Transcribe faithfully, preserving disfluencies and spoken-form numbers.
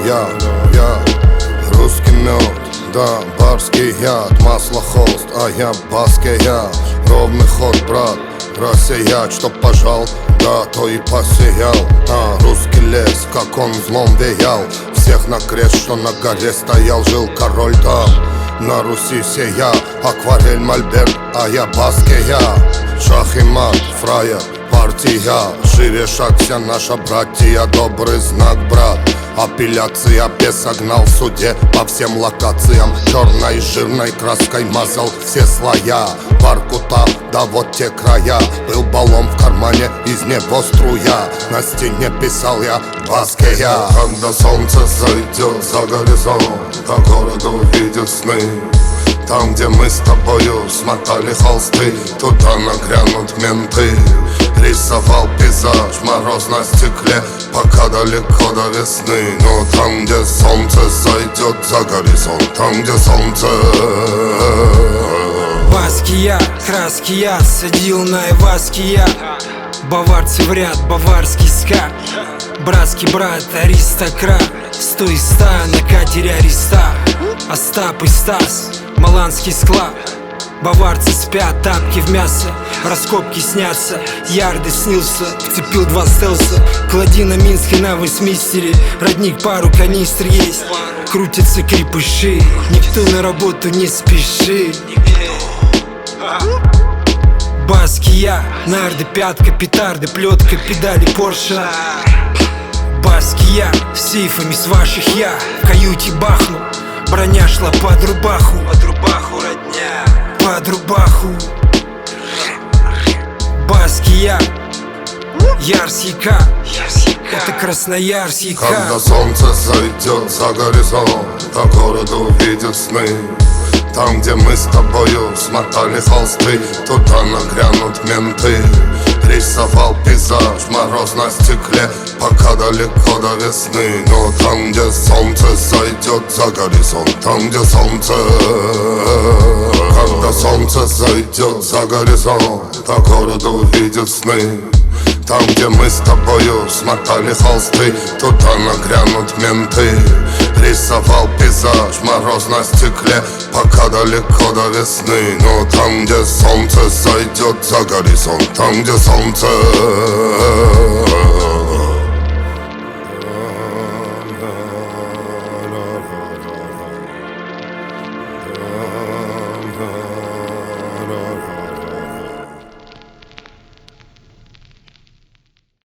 Я, я, русский мед, да, барский яд, масло холст, а я баске я. Ровный ход, брат, рассеять, чтоб пожал, да, то и посеял. А, русский лес, как он злом веял, всех на крест, что на горе стоял, жил король там. На Руси сея, акварель, мольберт, а я баске я. Шах и мат, фраер, партия, шире шаг вся наша братья, добрый знак, брат. Апелляция без согнал в суде по всем локациям. Черной жирной краской мазал все слоя. Баркута, да вот те края. Был баллон в кармане, из него струя. На стене писал я баске я. Когда солнце зайдет за горизонт, до города увидят сны. Там, где мы с тобою смотали холсты, туда нагрянут менты. Рисовал пейзаж, мороз на стекле, пока далеко до весны. Но там, где солнце зайдет за горизонт, там, где солнце. Баски я, краски я, садил на Иваски я. Баварцы в ряд, баварский ска. Братский брат, аристократ. Сто и ста на катере Ариста. Остап и Стас, маланский склад. Баварцы спят, тапки в мясо. Раскопки снятся, ярды снился. Вцепил два стелса, клади на Минске на Вестминстере. Родник, пару канистр есть. Крутятся крепыши, никто на работу не спешит. Баски я, нарды, пятка, петарды, плетка, педали Порше. Баски я, с сейфами с ваших я в каюте бахну. Броня шла под рубаху, под рубаху, родня, под рубаху. Баски я, Ярсика, это Красноярсика. Когда солнце зайдет за горизонт, до города увидят сны. Там, где мы с тобою смотали холсты, туда нагрянут менты. Рисовал пейзаж, мороз на стекле, пока далеко до весны. Но там, где солнце зайдет за горизонт, там, где солнце. Когда солнце зайдет за горизонт, до города увидят сны. Там, где мы с тобою смотали холсты, туда нагрянут менты. Рисовал пейзаж, мороз на стекле, пока далеко до весны. Но там, где солнце зайдет за горизонт, там, где солнце.